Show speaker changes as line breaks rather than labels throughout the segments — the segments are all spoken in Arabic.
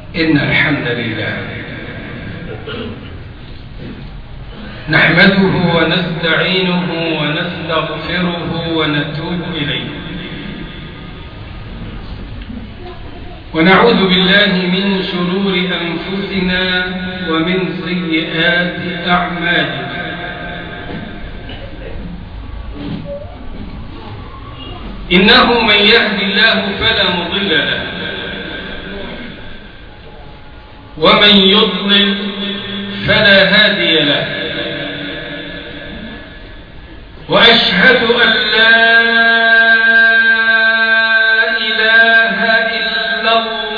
إن الحمد لله نحمده ونستعينه ونستغفره ونتوب إليه ونعوذ بالله من شرور أنفسنا ومن سيئات أعمالنا. إنه من يهد الله فلا مضل له ومن يضلل فلا هادي له، وأشهد أن لا إله إلا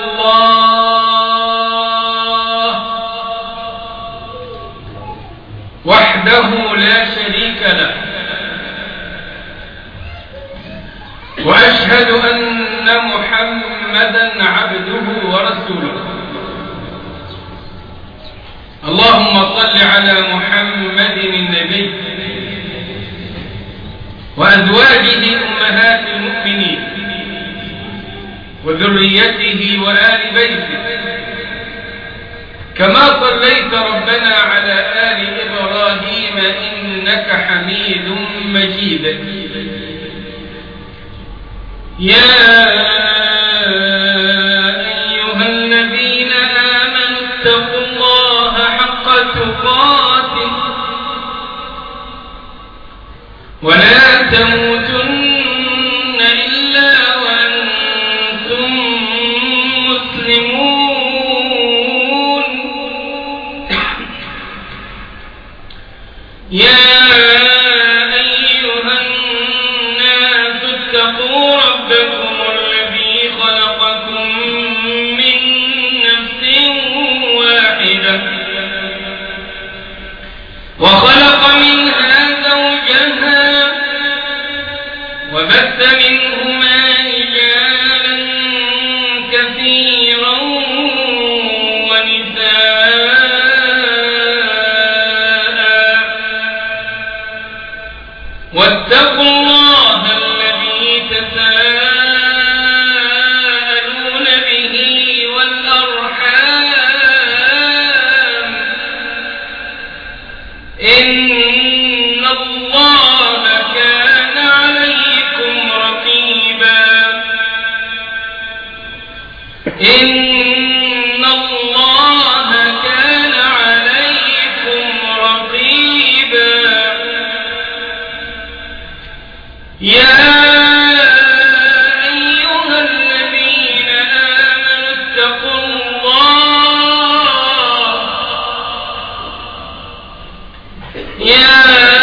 الله وحده لا شريك له، وأشهد أن محمدا عبده ورسوله. اللهم صل على محمد النبي وأزواجه أمهات المؤمنين وذريته وآل بيته، كما صليت ربنا على آل إبراهيم إنك حميد مجيد. يا أيها الذين آمنوا اتقوا الله حق تقاته ولا تموتن إلا وأنتم مسلمون. يا أيها الناس اتقوا ربكم الذي خلقكم من نفس واحدة وخلق منها زوجها وبث منهما رجالا كثيرا ونساء، واتقوا الله الذي تساءلون به والأرحام، إن الله كان عليكم رقيبا. إن الله كان عليكم رقيبا. يا أيها الذين آمنوا اتقوا الله. يا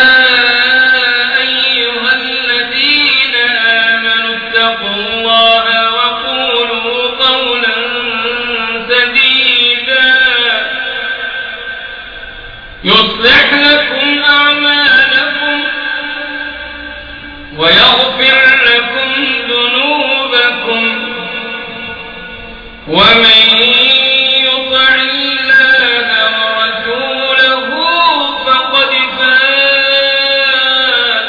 أيها الذين آمنوا اتقوا الله وقولوا قولا سديدا يصلح لكم أعمالكم ويغفر لكم ذنوبكم، ومن يطع الله ورسوله فقد فاز.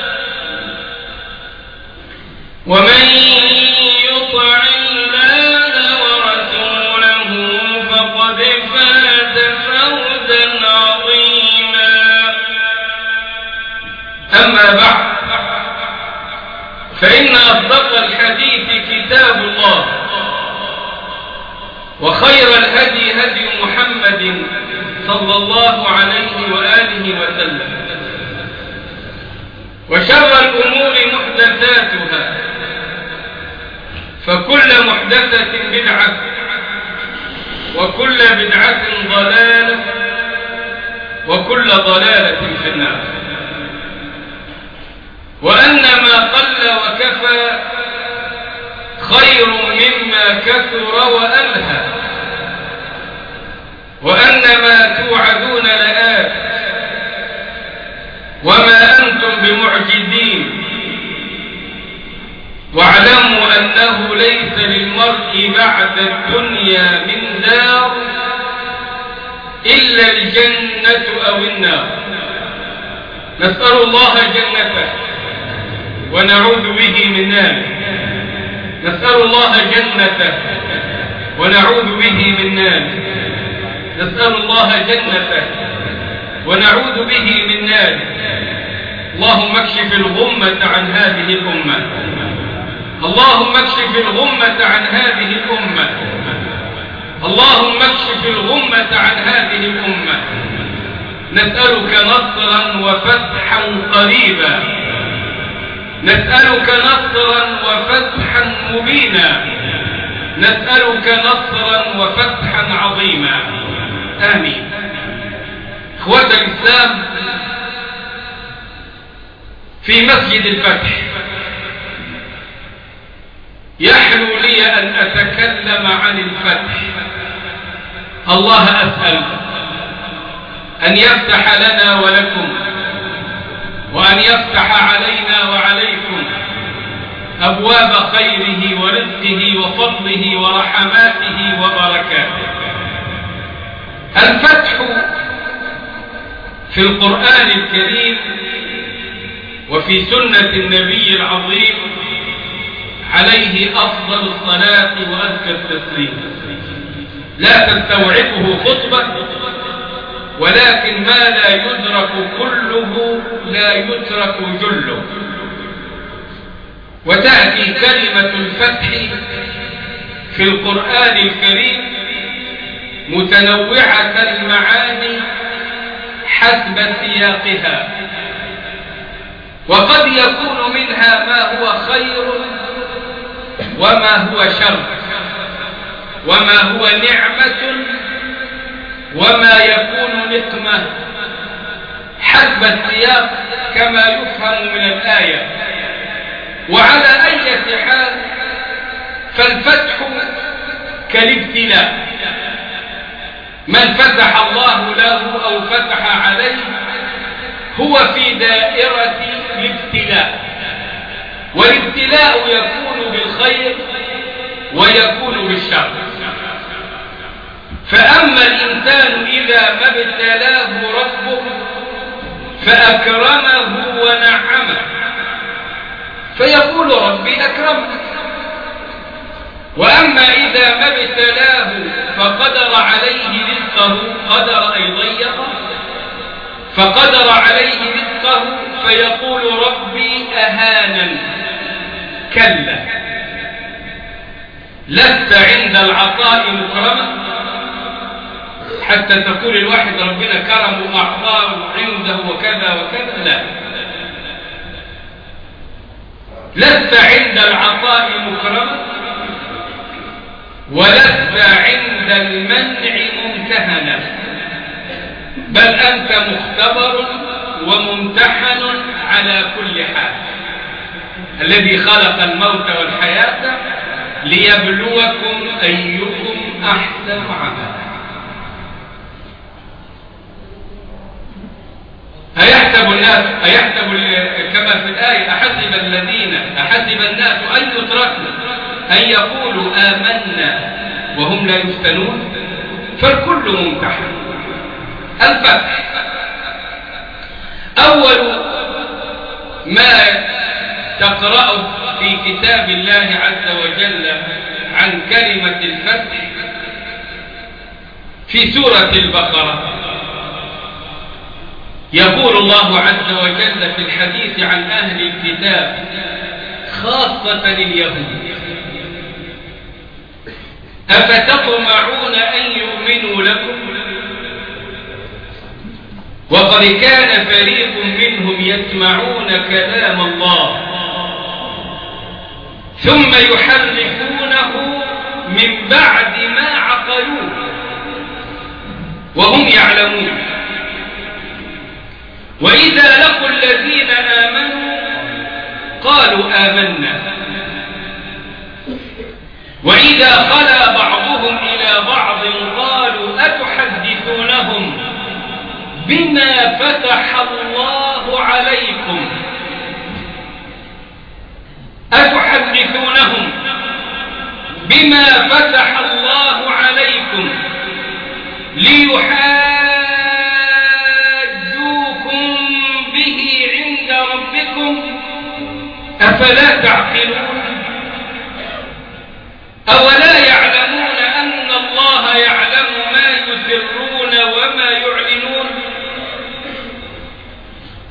ومن يطع الله ورسوله فقد فاز فوزا عظيما. أما بعد، فإن أصدق الحديث كتاب الله، وخير الهدي هدي محمد صلى الله عليه وآله وسلم، وشر الأمور محدثاتها، فكل محدثة بدعة، وكل بدعة ضلالة، وكل ضلالة في النار. وأن ما قل وكفى خير مما كثر وألهى، وأن ما توعدون لآت وما أنتم بمعجزين. واعلموا أنه ليس للمرء بعد الدنيا من دار إلا الجنة أو النار. نسأل الله جنته ونعوذ به من ناره. نسأل الله جنته ونعوذ به من نار. نسأل الله جنته ونعوذ به من نار. اللهم اكشف الغمة عن هذه الأمة، اللهم اكشف الغمة عن هذه الأمة، اللهم اكشف الغمة عن هذه الأمة. نسألك نصرا وفتحا قريبا، نسألك نصرا وفتحا مبينا، نسألك نصرا وفتحا عظيما. آمين. إخوة الإسلام، في مسجد الفتح يحلو لي أن أتكلم عن الفتح. الله أسأل أن يفتح لنا ولكم، وأن يفتح علينا وعليكم أبواب خيره ورزقه وفضله ورحماته وبركاته. الفتح في القرآن الكريم وفي سنة النبي العظيم عليه أفضل الصلاة وأزكى التسليم لا تستوعبه خطبة، ولكن ما لا يدرك كله لا يترك جله. وتأتي كلمة الفتح في القرآن الكريم متنوعة المعاني حسب سياقها، وقد يكون منها ما هو خير وما هو شر، وما هو نعمة وما يكون نقمة، حسب السياق كما يفهم من الآية. وعلى أي حال فالفتح كالابتلاء، من فتح الله له أو فتح عليه هو في دائرة الابتلاء، والابتلاء يكون بالخير ويكون بالشر. فأما الإنسان إذا ما ابتلاه ربه فأكرمه ونعمه فيقول ربي أكرمني، وأما إذا ما ابتلاه فقدر عليه رزقه، قدر أي ضيقه، فقدر عليه رزقه فيقول ربي أهانن. كلا، لست عند العطاء مكرما حتى تقول الواحد ربنا كرم وأعطاه عنده وكذا وكذا. لا، لست عند العطاء مكرما ولست عند المنع ممتهنا، بل أنت مختبر وممتحن على كل حال. الذي خلق الموت والحياة ليبلوكم أيكم أحسن عملا. أيحسب كما في الآية أحسب الناس أن يتركوا أن يقولوا آمنا وهم لا يفتنون؟ فالكل ممتحن. الفتح أول ما تقرأه في كتاب الله عز وجل عن كلمة الفتح في سورة البقرة. يقول الله عز وجل في الحديث عن أهل الكتاب خاصة اليهود: أفتطمعون أن يؤمنوا لكم وقد كان فريق منهم يسمعون كلام الله ثم يحرفونه من بعد ما عقلوه وهم يعلمون، وإذا لقوا الذين آمنوا قالوا آمنا، وإذا خلا بعضهم إلى بعض قالوا أتحدثونهم بما فتح الله عليكم، أتحدثونهم بما فتح الله عليكم ليحاجوكم به عند ربكم أفلا تعقلون؟ أولا يعلمون أن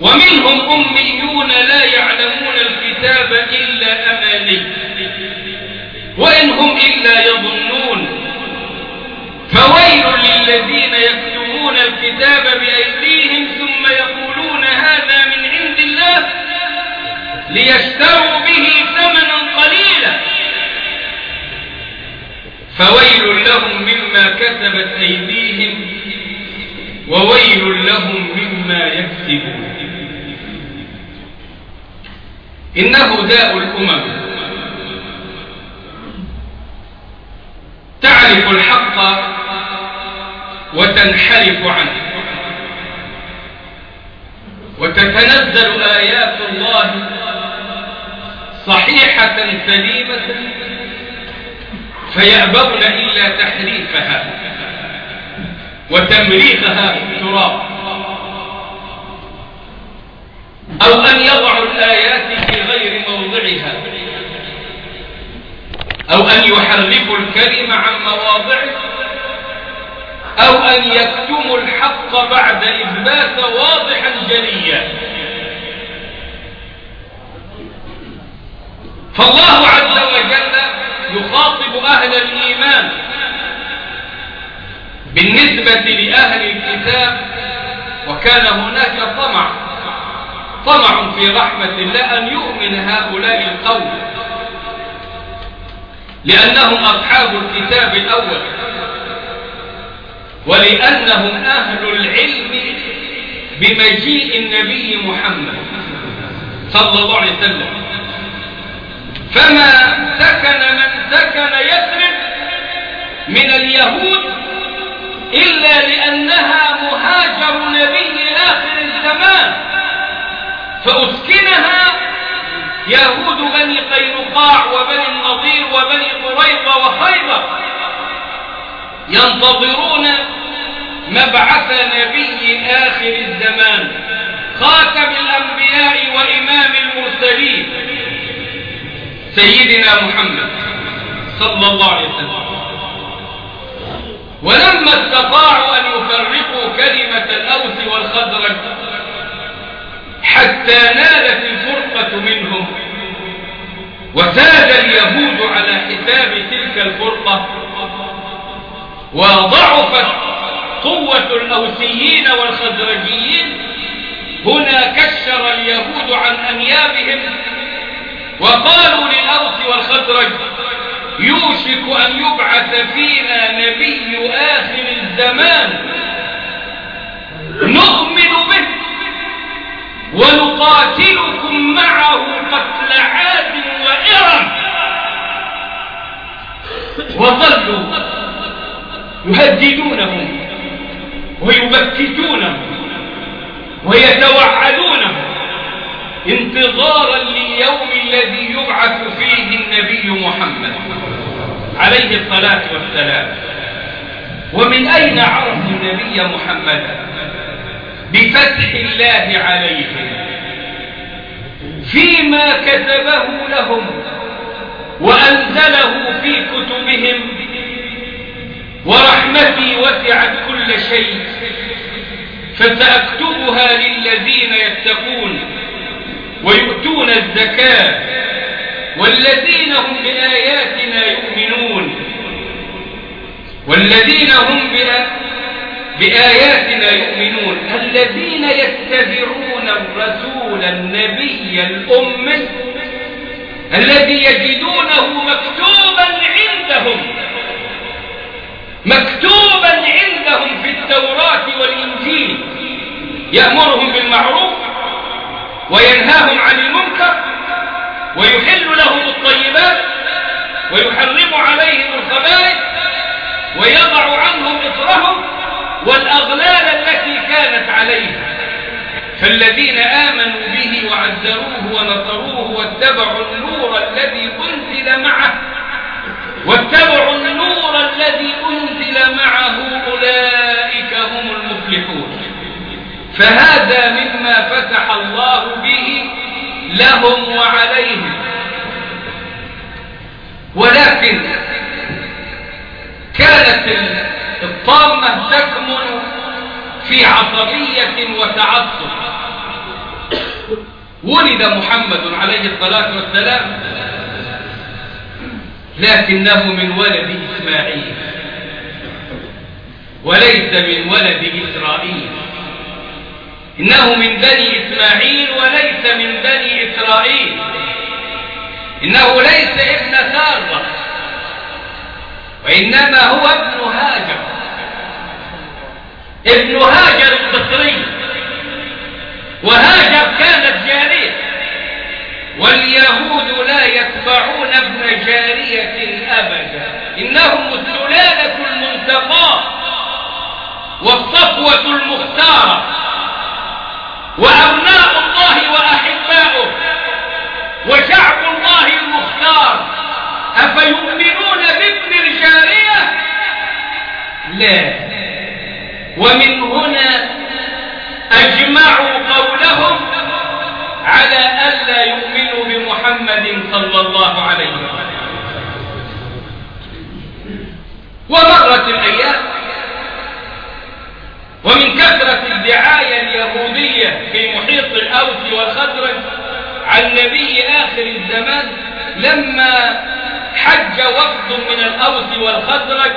ومنهم أميون لا يعلمون الكتاب إلا أماني وإن هم إلا يظنون فويل للذين يكتبون الكتاب بأيديهم ثم يقولون هذا من عند الله ليشتروا به ثمنا قليلا فويل لهم مما كتبت أيديهم وويل لهم مما يكسبون. إنه داء الأمم تعرف الحق وتنحرف عنه وتتنزل آيات الله صحيحة سليمة فيأبون إلا تحريفها وتمريغها في التراب أو أن يضعوا الآيات في غير موضعها أو أن يحرفوا الكلمة عن مواضعه أو أن يكتموا الحق بعد إثبات واضحا جليا. فالله عز وجل يخاطب أهل الإيمان بالنسبة لأهل الكتاب وكان هناك طمع في رحمة الله أن يؤمن هؤلاء القوم لأنهم أصحاب الكتاب الأول ولأنهم أهل العلم بمجيء النبي محمد صلى الله عليه وسلم. فما سكن من سكن يثرب من اليهود إلا لأنها مهاجر نبي آخر الزمان فأسكنها يهود بني قينقاع وبني النضير وبني قريظة وخيبر ينتظرون مبعث نبي آخر الزمان خاتم الأنبياء وإمام المرسلين سيدنا محمد صلى الله عليه وسلم. ولما استطاعوا أن يفرقوا كلمة الأوس والخزرج حتى نالت الفرقة منهم وساد اليهود على حساب تلك الفرقة وضعفت قوة الأوسيين والخزرجيين هنا كشر اليهود عن أنيابهم وقالوا للأوس والخزرج يوشك أن يبعث فينا نبي آخر الزمان نؤمن به ونقاتلكم معه قتل عاد وإرم. وظلوا يهددونهم ويبكتونهم ويتوعدونهم انتظارا لليوم الذي يبعث فيه النبي محمد عليه الصلاة والسلام. ومن أين عرفوا النبي محمد؟ بفتح الله عليهم فيما كتبه لهم وأنزله في كتبهم ورحمتي وسعت كل شيء فسأكتبها للذين يتقون ويؤتون الزكاة والذين هم بآياتنا يؤمنون الذين يتبعون الرسول النبي الأمي الذي يجدونه مكتوبا عندهم في التوراة والإنجيل يأمرهم بالمعروف وينهاهم عن المنكر ويحل لهم الطيبات ويحرم عليهم الخبائث ويضع عنهم إصرهم والأغلال التي كانت عليهم. فالذين آمنوا به وعزروه ونصروه واتبعوا النور الذي أنزل معه أولئك هم المفلحون. فهذا مما فتح الله به لهم وعليهم. ولكن كانت الطامة تكمن في عصبية وتعصب ولد محمد عليه الصلاة والسلام لكنه من ولد إسماعيل وليس من ولد إسرائيل. إنه من بني إسماعيل وليس من بني إسرائيل. إنه ليس ابن سارة وإنما هو ابن هاجر، ابن هاجر البصري. وهاجر كانت جارية، واليهود لا يتبعون ابن جارية أبدا، إنهم السلالة المنتقاة والصفوة المختارة وأبناء الله وأحباؤه وشعب الله المختار. أفيؤمنون بابن الجارية؟ لا. ومن هنا أجمعوا قولهم على ألا يؤمنوا بمحمد صلى الله عليه وسلم. ومرت الأيام، ومن كثرة الدعاية اليهودية في محيط الأوس والخزرج عن نبي آخر الزمان، لما حج وفد من الأوس والخزرج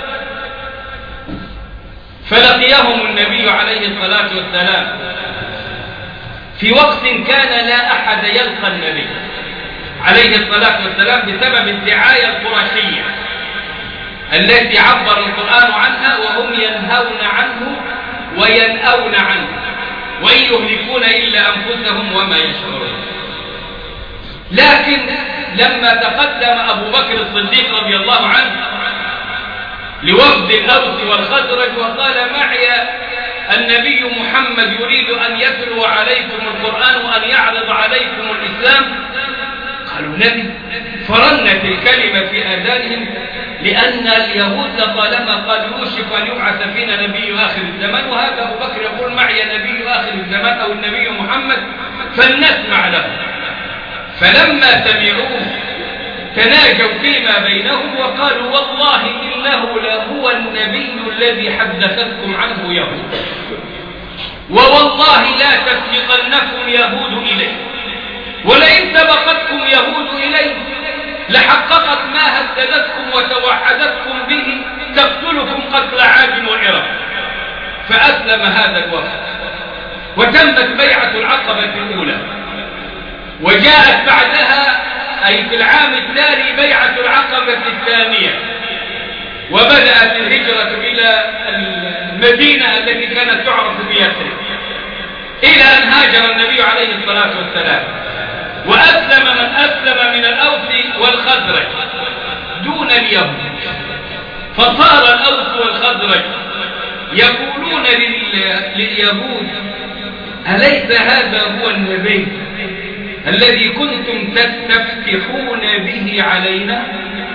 فلقيهم النبي عليه الصلاة والسلام في وقت كان لا أحد يلقى النبي عليه الصلاة والسلام بسبب الدعاية القرشية التي عبر القرآن عنها، وهم ينهون عنه وينأون عنه وإن يهلكون إلا أنفسهم وما يشعرون. لكن لما تقدم أبو بكر الصديق رضي الله عنه لوفد الأوس والخزرج وقال: معي النبي محمد يريد أن يتلو عليكم القرآن وأن يعرض عليكم الإسلام. قالوا: نبي. فرنت الكلمة في آذانهم، لأن اليهود طالما قال يوشك أن يبعث فينا نبي آخر الزمان، وهذا أبو بكر يقول: معي نبي آخر الزمان أو النبي محمد، فلنسمع له. فلما سمعوه تناجوا فيما بينهم وقالوا: والله إنه لهو النبي الذي حدثتكم عنه يهود، ووالله لا تسبقنكم يهود إليه، ولئن سبقتكم يهود إليه لحققت ما هددتكم وتوعدتكم به تقتلكم قتل عاد وإرم. فأسلم هذا الوفد، وتمت بيعة العقبة الأولى، وجاءت بعدها أي في العام التالي بيعة العقبة الثانية، وبدأت الهجرة إلى المدينة التي كانت تعرف بيثرب، إلى أن هاجر النبي عليه الصلاة والسلام، وأسلم من أسلم من الأوس والخزرج دون اليهود. فصار الأوس والخزرج يقولون لليهود: أليس هذا هو النبي الذي كنتم تستفتحون به علينا؟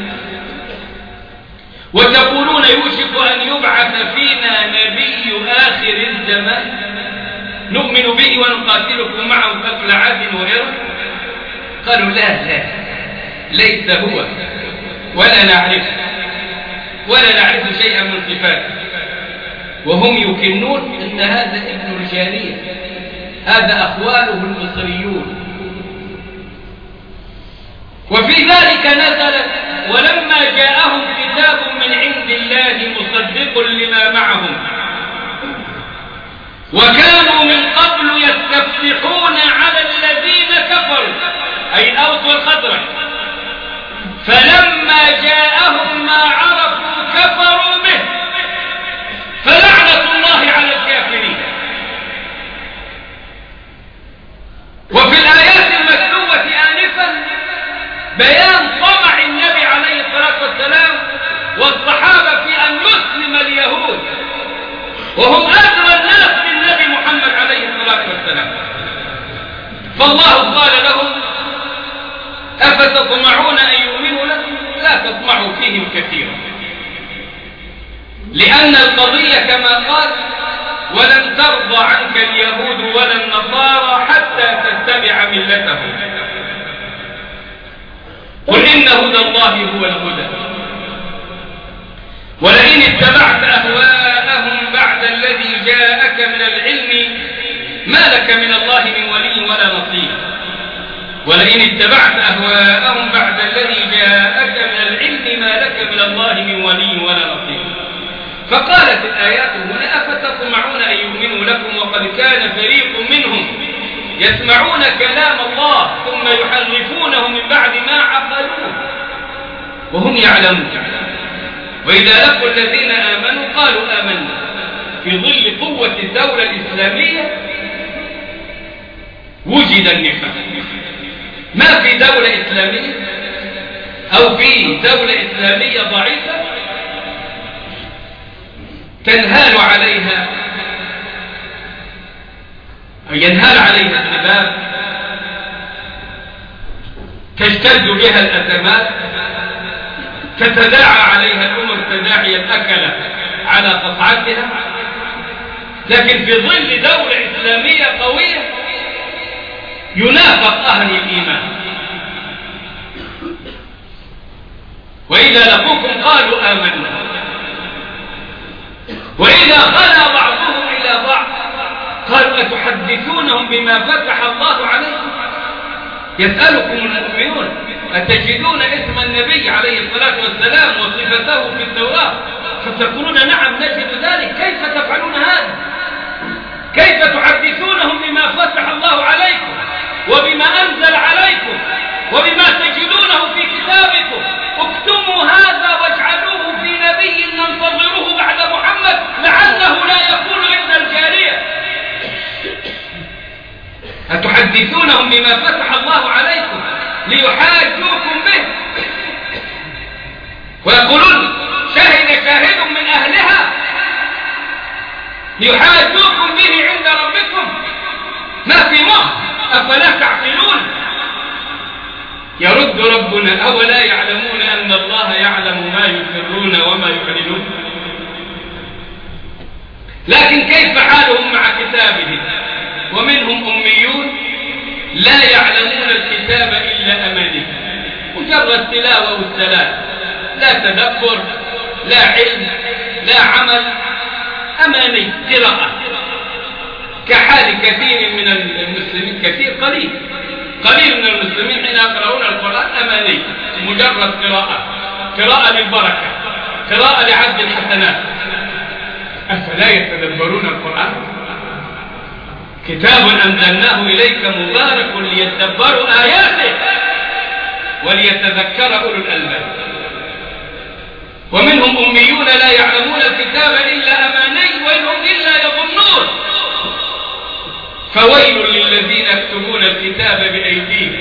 وتقولون يوشك أن يبعث فينا نبي آخر الزمان نؤمن به ونقاتلكم معه قتل عاد وإرم. قالوا: لا ليس هو، ولا نعرف شيئا من صفاته. وهم يكنون أن هذا ابن الجارية، هذا أخواله المصريون. وفي ذلك نزلت: ولما جاءهم كتاب من عند الله مصدق لما معهم وكانوا من قبل يستفتحون على الذين كفروا، أي الأوس والخزرج، فلما جاءهم ما عرفوا كفروا به، فلعنة الله على الكافرين. وفي الآيات المتلوة آنفا بيان طمع النبي عليه الصلاة والسلام والصحابة في أن يسلم اليهود، وهم أدرى الناس بالنبي محمد عليه الصلاة والسلام. فالله قال لهم: أفتطمعون أن يؤمنوا لكم؟ لا تطمعوا فيهم كثيرا، لأن القضية كما قال: ولن ترضى عنك اليهود ولا النصارى حتى تتبع ملتهم، قل إن هدى الله هو الهدى، ولئن اتبعت أهواءهم بعد الذي جاءك من العلم ما لك من الله من ولي ولا نصير، ولئن اتبعت أهواءهم بعد الذي جاءك من العلم ما لك من الله من ولي ولا نصير. فقالت الآيات هنا أفتطمعون أن يؤمنوا لكم وقد كان فريق منهم يسمعون كلام الله ثم يحرفونه من بعد ما عقلوه وهم يعلمون، وإذا لقوا الذين آمنوا قالوا آمنا. في ظل قوة الدولة الإسلامية وجد النفاق. ما في دولة إسلامية أو في دولة إسلامية ضعيفة تنهال عليها أو ينهال عليها الشباب، تشتد بها الأزمات، تتداعى عليها الأمم تداعي الأكل على قطعتها. لكن في ظل دولة إسلامية قوية ينافق أهل الإيمان، وإذا لقوكم قالوا آمنا، وإذا خلا بعضهم إلى بعض قالوا أتحدثونهم بما فتح الله عليكم. يسألكم المؤمنون أتجدون اسم النبي عليه الصلاة والسلام وصفته في التوراة فتقولون نعم نجد ذلك؟ كيف تفعلون هذا؟ كيف تحدثونهم بما فتح الله عليكم وبما أنزل عليكم وبما تجدونه في كتابكم؟ اكتموا هذا واجعلوه في نبي ننتظره بعد محمد لعله لا يكون عند الجارية. أتحدثونهم بما فتح الله عليكم ليحاجوكم به، ويقولون شهد شاهد من أهلها ليحاجوكم به عند ربكم؟ ما في مخ، أفلا تعقلون؟ يرد ربنا أولا يعلمون أن الله يعلم ما يسرون وما يعلنون. لكن كيف حالهم مع كتابه؟ ومنهم أميون لا يعلمون الكتاب إلا أماني، مجرد تلاوة والسلام، لا تدبر لا علم لا عمل، أماني قراءة، كحال كثير من المسلمين، كثير قليل من المسلمين حين يقرؤون القرآن أماني، مجرد قراءة للبركة، قراءة لعد الحسنات. أفلا يتدبرون القرآن؟ كتاب أنزلناه إليك مبارك ليتدبروا آياته وليتذكر أولو الألباب. ومنهم أميون لا يعلمون الكتاب إلا أماني وإنهم إلا يظنون. فويل للذين يكتبون الكتاب بأيديهم.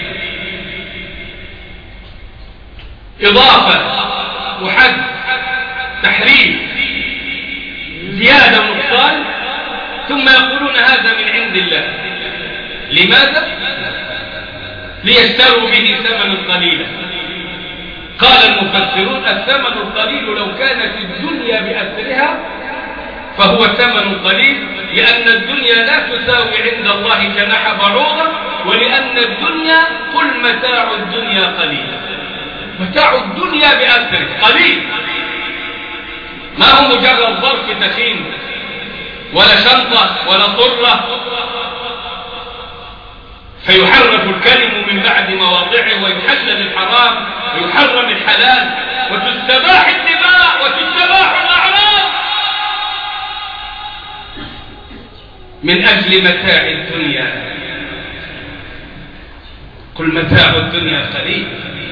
إضافة وحد تحريف زيادة ونقصان، ثم يقولون هذا من عند الله. لماذا؟ ليشتروا به ثمنا قليلا. قال المفسرون الثمن القليل لو كانت الدنيا بأسرها فهو ثمن قليل، لأن الدنيا لا تساوي عند الله جناح بعوضة، ولأن الدنيا قل متاع الدنيا قليل. متاع الدنيا بأسره قليل، ما هو مجرد ظرف تخين ولا شنطة ولا طرة فيحرف الكلم من بعد مواضعه ويحلل الحرام ويحرم الحلال وتستباح الدماء وتستباح الأعراض من أجل متاع الدنيا. قل متاع الدنيا قليل.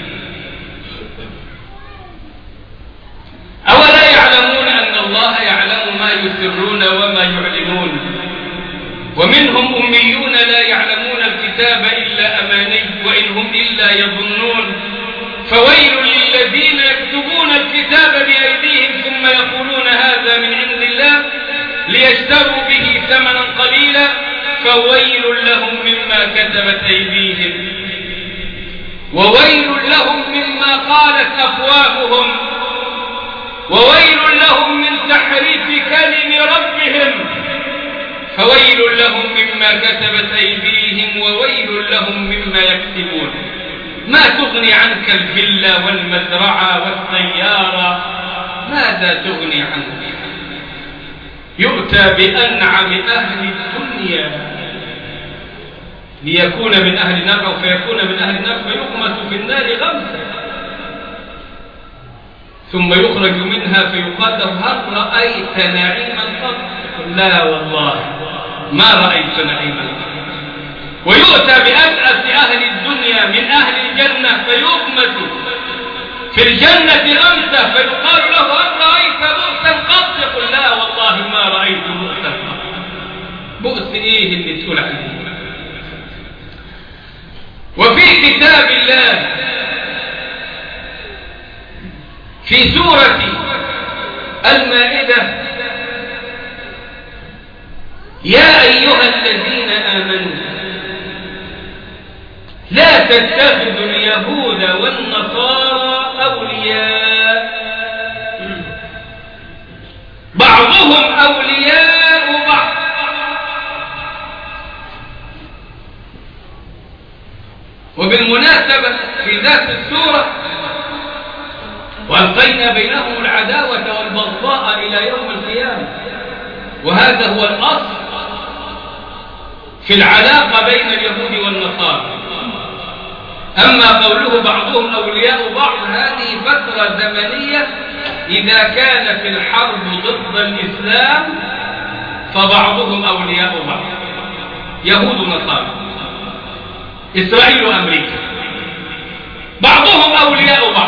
أولا يعلمون أن الله يعلم ما يسرون وما يعلنون. ومنهم أميون لا يعلمون الكتاب إلا أماني وإن هم إلا يظنون. فويل للذين يكتبون الكتاب بأيديهم ثم يقولون هذا من عند الله ليشتروا به ثمنا قليلا فويل لهم مما كتبت أيديهم وويل لهم مما قالت أفواههم وويل لهم من تحريف كلم ربهم. فويل لهم مما كتبت أيديهم وويل لهم مما يكسبون. ما تغني عنك الفيلا والمزرعة والسيارة، ماذا تغني عنك؟ يؤتى بأنعم أهل الدنيا ليكون من أهل النار أو فيكون من أهل النار فيغمس في النار غمسا ثم يخرج منها فيقال له هل رأيت نعيما قط؟ لا والله ما رأيت نعيما قط. ويؤتى بأبأس أهل الدنيا من أهل الجنة فيغمس في الجنة غمسة فيقال له هل رأيت بؤسا قط؟ يقول لا والله ما رأيت بؤسا قط. بؤس إيه اللي تقول عليه؟ وفي كتاب الله في سورة المائدة يا أيها الذين آمنوا لا تتخذوا اليهود والنصارى أولياء بعضهم أولياء بعض وبالمناسبة في ذات السورة وألقينا بينهم العداوة والبغضاء إلى يوم القيامة وهذا هو الأصل في العلاقة بين اليهود والنصارى. أما قوله بعضهم أولياء بعض هذه فترة زمنية إذا كانت الحرب ضد الإسلام فبعضهم أولياء بعض يهود ونصارى إسرائيل وأمريكا بعضهم أولياء بعض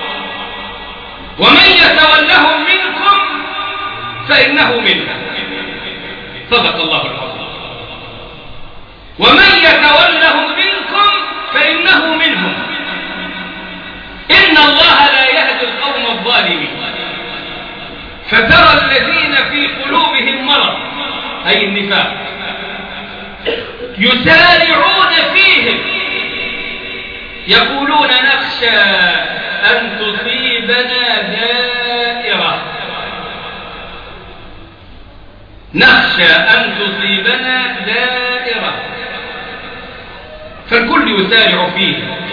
ومن يتولهم منكم فإنه منها صدق الله العظيم. ومن يتولهم منكم فإنه منهم إن الله لا يهدي القوم الظالمين. فترى الذين في قلوبهم مرض أي النفاق يسارعون فيهم يقولون نخشى أن تصيبنا دائرة نخشى أن تصيبنا دائرة فالكل يسارع فيه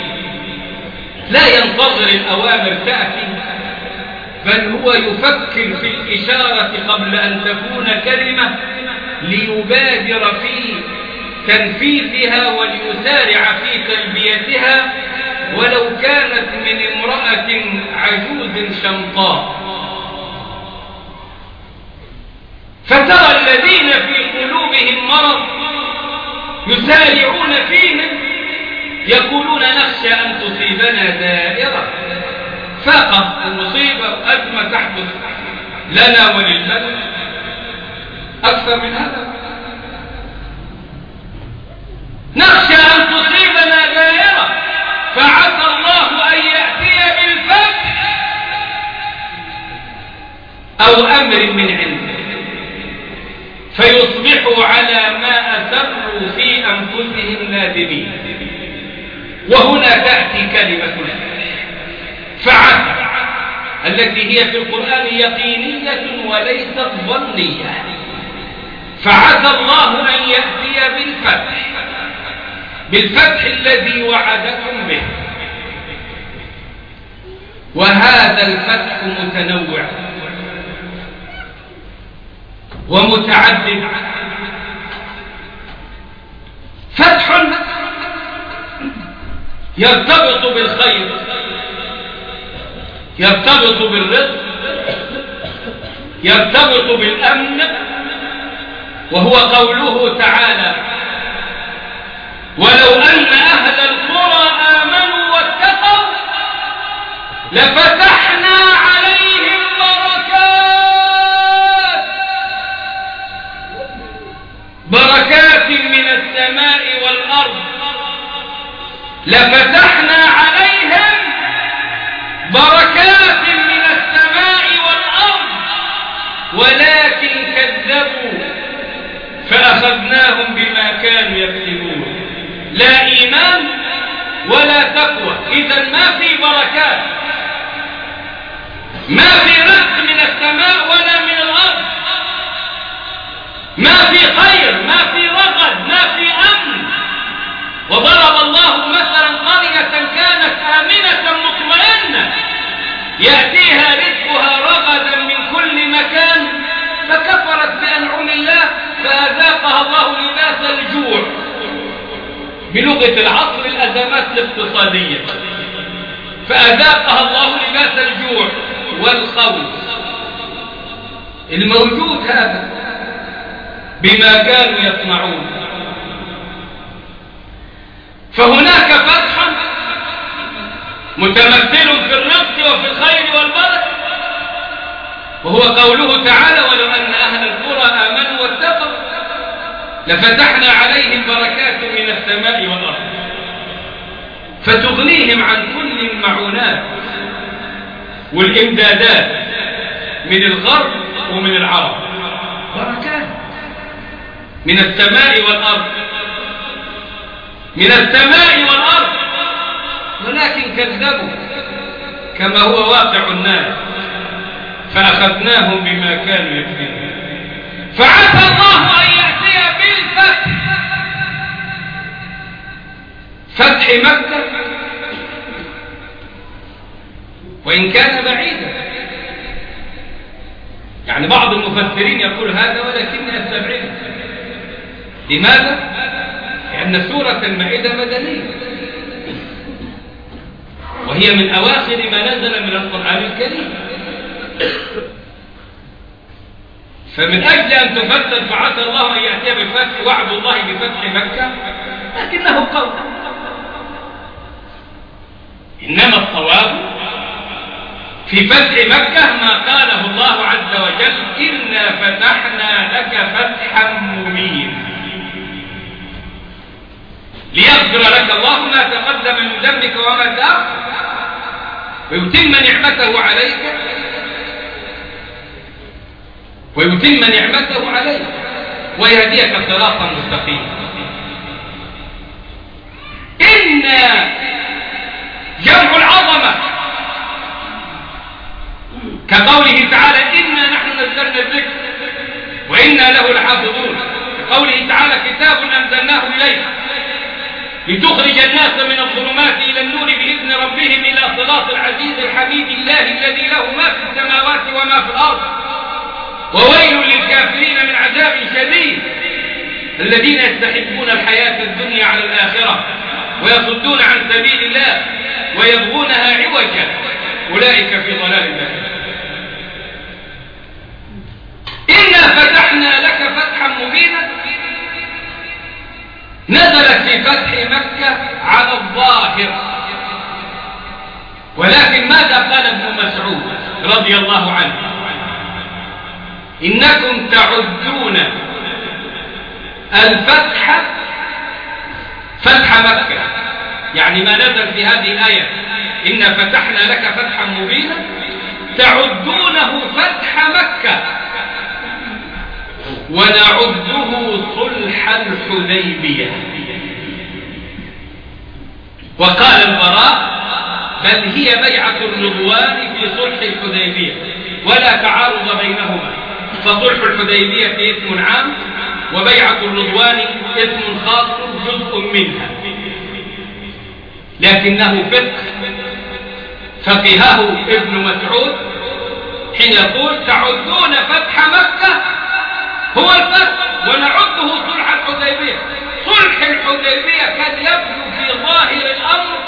لا ينتظر الأوامر تأتي بل هو يفكر في الإشارة قبل أن تكون كلمة ليبادر في تنفيذها وليسارع في تلبيتها ولو كانت من امرأة عجوز شمطاء. فترى الذين في قلوبهم مرض يسارعون فيهم يقولون نخشى أن تصيبنا دائرة فاقة المصيبة أزمة تحدث لنا وللبلد أكثر من هذا نخشى أن تصيبنا دائرة فعسى الله أن يأتي بالفتح أو أمر من عنده فيصبحوا على ما أسروا في أنفسهم نادمين. وهنا تأتي كلمة الفتح فعسى التي هي في القرآن يقينية وليست ظنية. فعسى الله أن يأتي بالفتح الذي وعدكم به. وهذا الفتح متنوع ومتعدد. فتح يرتبط بالخير يرتبط بالرزق يرتبط بالأمن وهو قوله تعالى ولو أن أهل القرى آمنوا واتقوا لفتحنا عليهم بركات من السماء والأرض لفتحنا عليهم بركات من السماء والأرض ولكن كذبوا فأخذناهم بما كانوا يكسبون. لا إيمان ولا تقوى إذن ما في بركات ما في رزق من السماء ولا من الأرض ما في خير ما في رغد ما في أمن. وضرب الله مثلا قرية كانت آمنة مطمئنة يأتيها رزقها رغدا من كل مكان فكفرت بأنعم الله فأذاقها الله لباس الجوع بلغة العصر الأزمات الاقتصادية، فأذاقها الله لباس الجوع والخوف الموجود هذا بما كانوا يصنعون. فهناك فتح متمثل في الرزق وفي الخير والبركة، وهو قوله تعالى: ولو أن أهل القرى آمنوا واتقوا لفتحنا عليهم بركات من السماء والأرض، فتغنيهم عن كل المعونات والإمدادات من الغرب ومن العرب، بركات من السماء والأرض، من السماء والأرض، ولكن كذبوا كما هو واقع الناس فأخذناهم بما كانوا يكذبون. فعسى الله أن يأتي بالفتح، فتح مكة وإن كان بعيدا. يعني بعض المفسرين يقول هذا ولكن أستبعده. لماذا؟ لأن سورة المائدة مدنية، وهي من أواخر ما نزل من القرآن الكريم، فمن أجل أن تفسر فعسى الله أن يأتي بالفتح وعد الله بفتح مكة، لكنه قول. إنما الصواب في فتح مكة ما قاله الله عز وجل: إنا فتحنا لك فتحا مبينا ليغفر لك الله ما تقدم من ذنبك وما تأخر ويتم نعمته عليك ويهديك صراطا مستقيما. إنا جمع العظمة، كقوله تعالى: إنا نحن نزلنا الذكر وإنا له لحافظون، كقوله تعالى: كتاب أنزلناه إليك لتخرج الناس من الظلمات إلى النور بإذن ربهم إلى صراط العزيز الحميد الله الذي له ما في السماوات وما في الأرض وويل للكافرين من عذاب شديد الذين يستحبون الحياة الدنيا على الآخرة ويصدون عن سبيل الله ويبغونها عوجا أولئك في ضلال بعيد. إنا فتحنا لك فتحا مبينا نزلت في فتح مكة على الظاهر، ولكن ماذا قال ابن مسعود رضي الله عنه؟ إنكم تعدون الفتح فتح مكة، يعني ما نزل في هذه الآية إنا فتحنا لك فتحا مبينا، تعدونه فتح مكة ونعده صلح الحديبية. وقال البراء: بل هي بيعة الرضوان في صلح الحديبية ولا تعارض بينهما، فصلح الحديبية اسم عام وبيعة الرضوان اسم خاص جزء منها، لكنه فقهه ابن مسعود حين يقول: تعدون فتح مكة هو الفتح ونعده صلح الحديبية. صلح الحديبية كان يبدو في ظاهر الأمر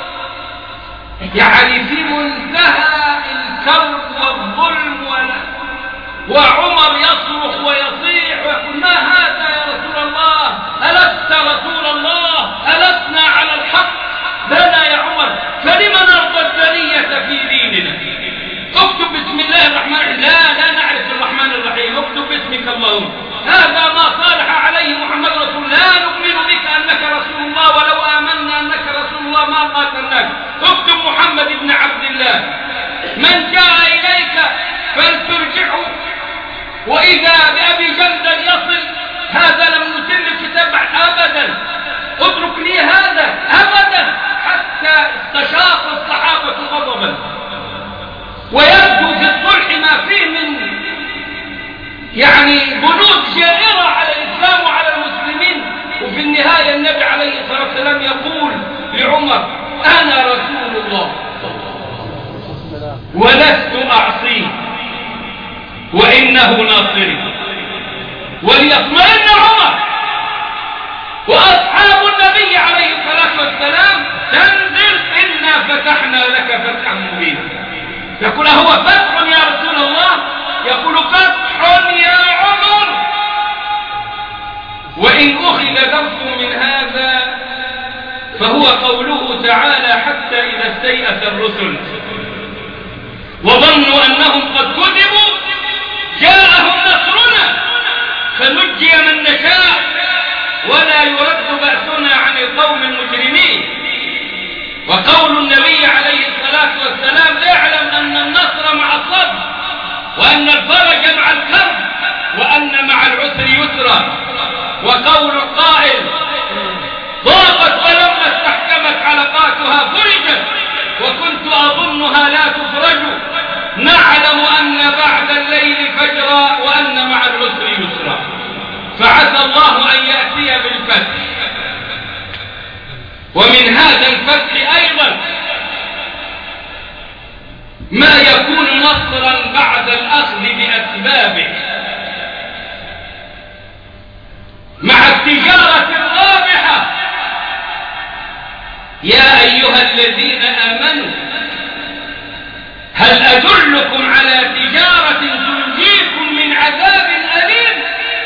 يعني في منتهى الكرب والظلم وعمر يصرخ ويصيح ويقول: ما هذا يا رسول الله؟ ألست رسول الله؟ ألسنا على الحق؟ بلى يا عمر، فلم نرضى الدنية في ديننا؟ اكتب بسم الله الرحمن الرحيم. لا نعرف الرحمن الرحيم، اكتب باسمك اللهم. هذا ما صالح عليه محمد رسول الله، لا نؤمن بك أنك رسول الله، ولو آمنا أنك رسول الله ما قاتلناك. اكتب محمد بن عبد الله، من جاء إليك فلترجعه، وإذا بأبي جندل يصل هذا لم نتم الكتاب أبدا، اترك لي هذا أبدا، حتى استشاط الصحابة غضبا. ويبدو في الصلح ما فيه من يعني بنود جائرة على الإسلام وعلى المسلمين. وفي النهاية النبي عليه الصلاة والسلام يقول لعمر: أنا رسول الله ولست أعصيه وإنه ناصري. وليطمئن عمر وأصحاب النبي عليه الصلاة والسلام تنزل إنا فتحنا لك فتحا مبينا. يقول هو فتح يا رسول الله؟ يقول فتح يا عمر. وإن أخذ درس من هذا فهو قوله تعالى حتى إذا استيأس الرسل وظنوا أنهم قد كذبوا جاءهم نصرنا فنجي من نشاء ولا يرد بأسنا عن القوم المجرمين. وقول النبي عليه الصلاة والسلام اعلم أن النصر مع الصبر وأن الفرج مع الكرب وأن مع العسر يسرا. وقول القائل ضاقت ولما استحكمت حلقاتها فرجت وكنت أظنها لا تفرج. نعلم أن بعد الليل فجرا وأن مع العسر يسرا. فعسى الله أن يأتي بالفتح. ومن هذا الفتح أيضا ما يكون نصرا بعد الأخذ بأسبابه مع التجارة الرابحة. يا أيها الذين آمنوا هل أدلكم على تجارة تنجيكم من عذاب أليم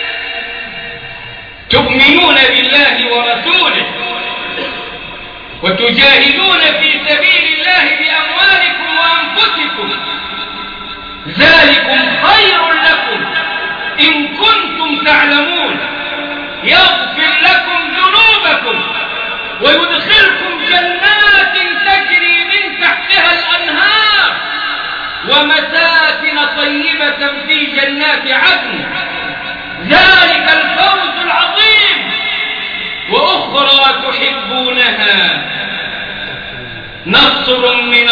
تؤمنون بالله ورسوله وتجاهدون في سبيل الله بأموالكم وأنفسكم ذلكم خير لكم إن كنتم تعلمون يغفر لكم ذنوبكم ويدخلكم جنات تجري من تحتها الأنهار ومساكن طيبة في جنات عدن ذلك الفوز العظيم. وأخرى تحبونها نصر من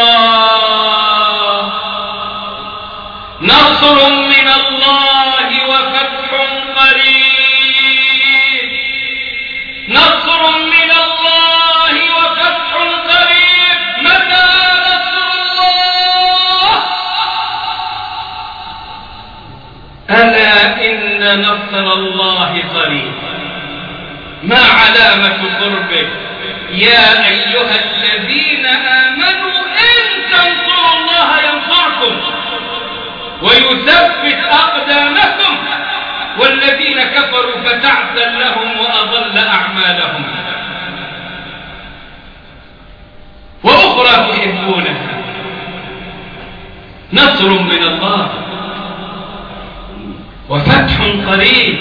الله وفتح قريب. نصر من الله وفتح قريب. متى نصر الله؟ ألا إن نصر الله قريب. ما علامة قربه؟ يا أيها الذين آمنوا إن تنصروا الله ينصركم ويثبت أقدامكم والذين كفروا فتعسا لهم وأضل أعمالهم. وأخرى تحبونها نصر من الله وفتح قريب.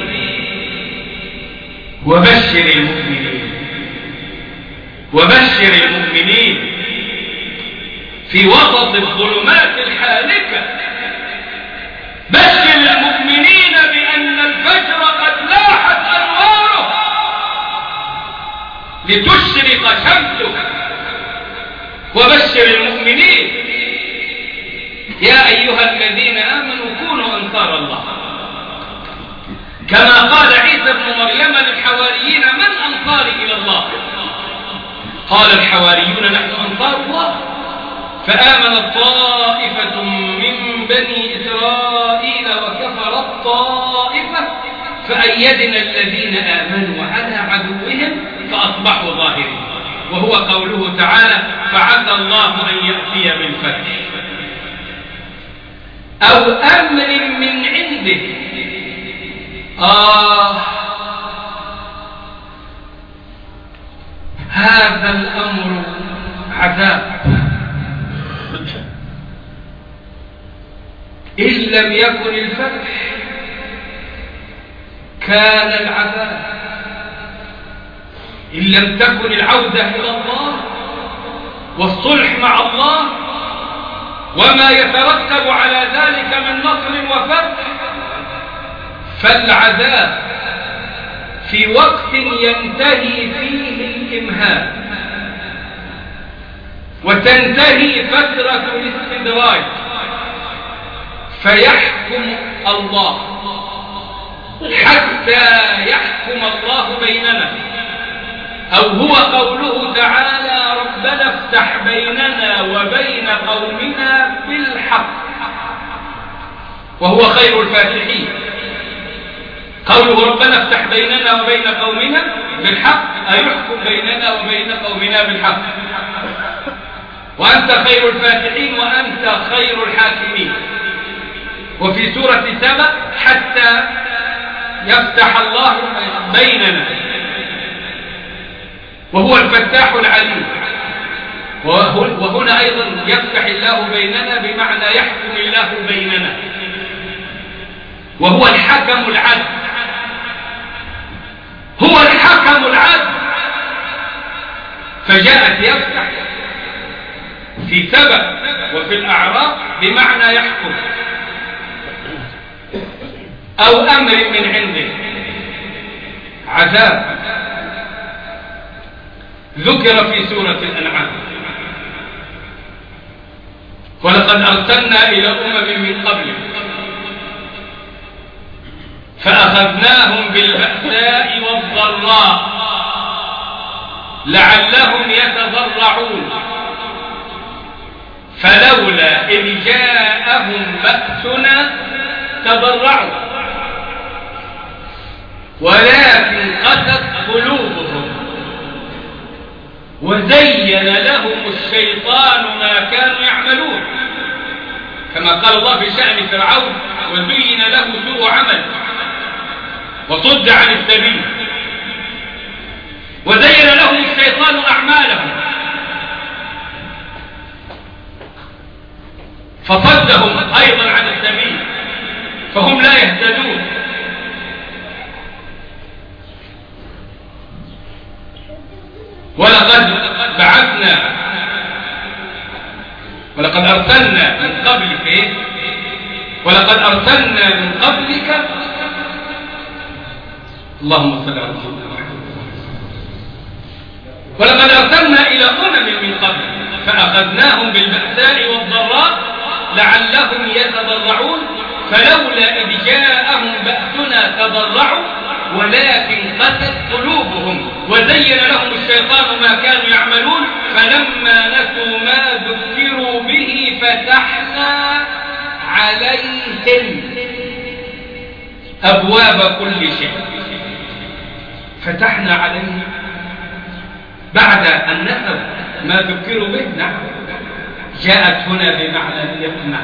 وبشر المؤمنين في وسط الظلمات الحالكة. بشر المؤمنين بأن الفجر قد لاحت أنواره لتشرق شمسه. وبشر المؤمنين يا أيها الذين آمنوا كونوا أنصار الله كما قال عيسى بن مريم للحواريين من أنصاري إلى الله؟ قال الحواريون نحن أنصار الله. فآمنت طائفة من بني إسرائيل وكفرت طائفة فأيدنا الذين آمنوا على عدوهم فأصبحوا ظاهرين. وهو قوله تعالى فعسى الله أن يأتي بالفتح أو أمر من عنده. هذا الأمر عذاب إن لم يكن الفتح كان العذاب. إن لم تكن العودة إلى الله والصلح مع الله وما يترتب على ذلك من نصر وفتح فالعذاب في وقت ينتهي فيه الإمهال وتنتهي فترة الاستدراج فيحكم الله حتى يحكم الله بيننا. أو هو قوله تعالى ربنا افتح بيننا وبين قومنا بالحق وهو خير الفاتحين. قوله ربنا افتح بيننا وبين قومنا بالحق، أيحكم بيننا وبين قومنا بالحق، وأنت خير الفاتحين وأنت خير الحاكمين. وفي سورة سبأ حتى يفتح الله بيننا، وهو الفتاح العليم. وهنا أيضا يفتح الله بيننا بمعنى يحكم الله بيننا، وهو الحكم العدل، هو الحكم العدل. فجاءت يفتح في سبأ وفي الأعراف بمعنى يحكم أو أمر من عنده، عذاب ذكر في سورة الأنعام. ولقد أرسلنا إلى أمم من قبل فأخذناهم بالبأساء والضراء لعلهم يتضرعون فلولا إذ جاءهم بأسنا تضرعوا ولكن قست قلوبهم وزين لهم الشيطان ما كانوا يعملون، كما قال الله في شأن فرعون وزين له سوء عمل وصد عن السبيل، وزين لهم الشيطان أعمالهم فصدهم أيضا عن السبيل فهم لا يهتدون. ولقد أرسلنا من قبلك ولقد أرسلنا من قبلك اللهم صل على سيدنا محمد. ولقد أرسلنا إلى أمم من قبل فأخذناهم بالبأساء والضراء لعلهم يتضرعون فلولا إذ جاءهم بأسنا تضرعوا ولكن قست قلوبهم وزين لهم الشيطان ما كانوا يعملون فلما نسوا ما ذكروا به فتحنا عليهم أبواب كل شيء. فتحنا عليهم بعد أن نسوا ما ذكروا به. نعم، جاءت هنا بمعنى الإقناع،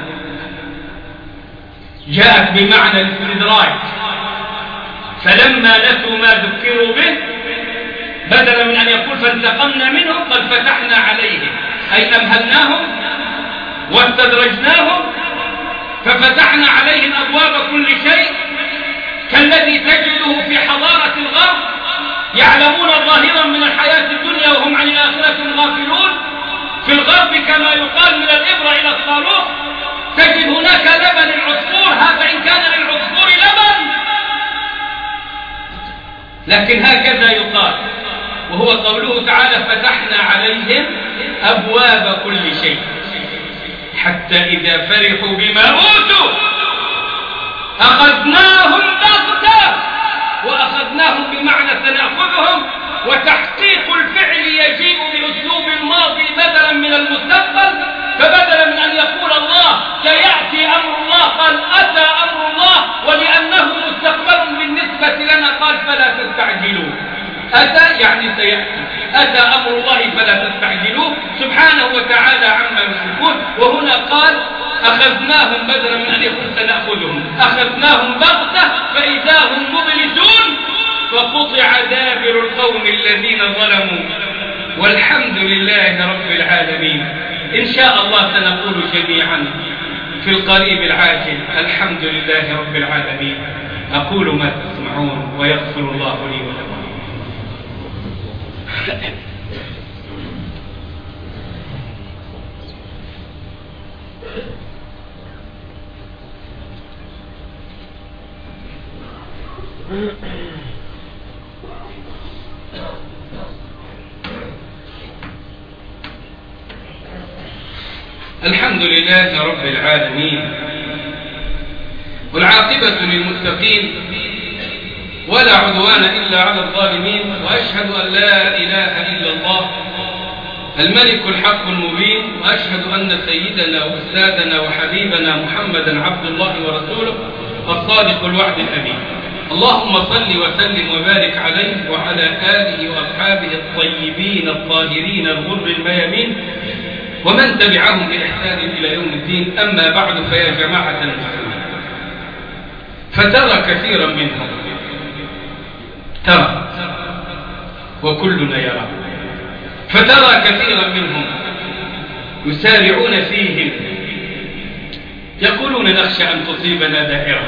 جاءت بمعنى الاستدراج. فلما نسوا ما ذكروا به بدلا من أن يقول فانتقمنا منهم قد فتحنا عليهم، أي أمهلناهم واستدرجناهم ففتحنا عليهم أبواب كل شيء، كالذي تجده في حضارة الغرب يعلمون ظاهرا من الحياة الدنيا وهم عن الآخرة غافلون. في الغرب كما يقال من الإبرة إلى الصاروخ تجد هناك لبن العصفور، هذا إن كان للعصفور لبن، لكن هكذا يقال. وهو قوله تعالى فتحنا عليهم أبواب كل شيء حتى إذا فرحوا بما أوتوا أخذناهم بغتة. وأخذناهم بمعنى سنأخذهم، وتحقيق الفعل يجيء بأسلوب الماضي بدلا من المستقبل. فبدلا من أن يقول الله سيأتي أمر الله قال أتى أمر الله، ولأنه مستقبل بالنسبة لنا قال فلا تستعجلوه. أتى يعني سيأتي، أتى أمر الله فلا تستعجلوه سبحانه وتعالى عما يشركون. وهنا قال أخذناهم بدلا من أن يقول سنأخذهم، أخذناهم بغتة فإذا هم مبلسون فقطع دابر القوم الذين ظلموا والحمد لله رب العالمين. إن شاء الله سنقول جميعا في القريب العاجل الحمد لله رب العالمين. أقول ما تسمعون ويغفر الله لي ولكم. الحمد لله رب العالمين والعاقبة للمتقين ولا عدوان إلا على الظالمين، وأشهد أن لا إله إلا الله الملك الحق المبين، وأشهد أن سيدنا وأستاذنا وحبيبنا محمدا عبد الله ورسوله الصادق الوعد الأمين. اللهم صل وسلم وبارك عليه وعلى آله وأصحابه الطيبين الطاهرين الغر الميامين ومن تبعهم بإحسان إلى يوم الدين. أما بعد، فيا جماعة المسلمين، فترى كثيرا منهم، ترى وكلنا يرى، فترى كثيرا منهم يسارعون فيهم يقولون نخشى أن تصيبنا دائرة،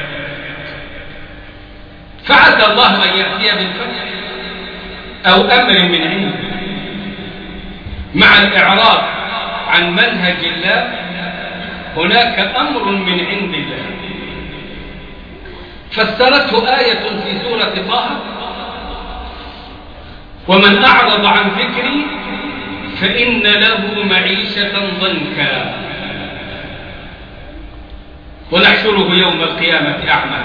فعسى الله أن يأتي بالفتح أو أمر من عنده مع الإعراض عن منهج الله. هناك أمر من عند الله فسرته آية في سورة طه: ومن أعرض عن ذكري فإن له معيشة ضنكا ونحشره يوم القيامة أعمى.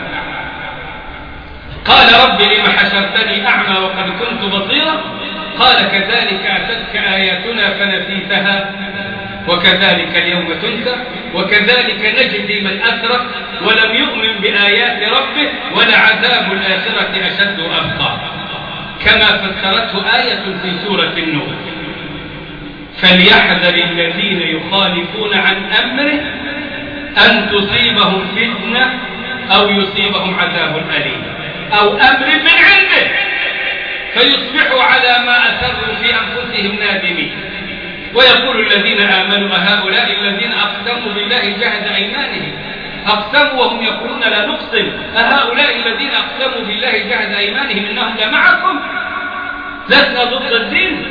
قال رب لم حشرتني أعمى وقد كنت بصيرا؟ قال كذلك أتتك آياتنا فنسيتها وكذلك اليوم تنسى وكذلك نجزي من أسرف ولم يؤمن بآيات ربه ولعذاب الآخرة أشد وأبقى، كما فسرته آية في سورة النور: فليحذر الذين يخالفون عن أمره أن تصيبهم فتنة أو يصيبهم عذاب أليم أو أمر من عنده فيصبحوا على ما أسروا في أنفسهم نادمين. ويقول الذين آمنوا أهؤلاء الذين أقسموا بالله جهد أيمانهم، أقسموا وهم يقولون لا نقسم، أهؤلاء الذين أقسموا بالله جهد أيمانهم إنهم لمعكم لسنا ضد الدين،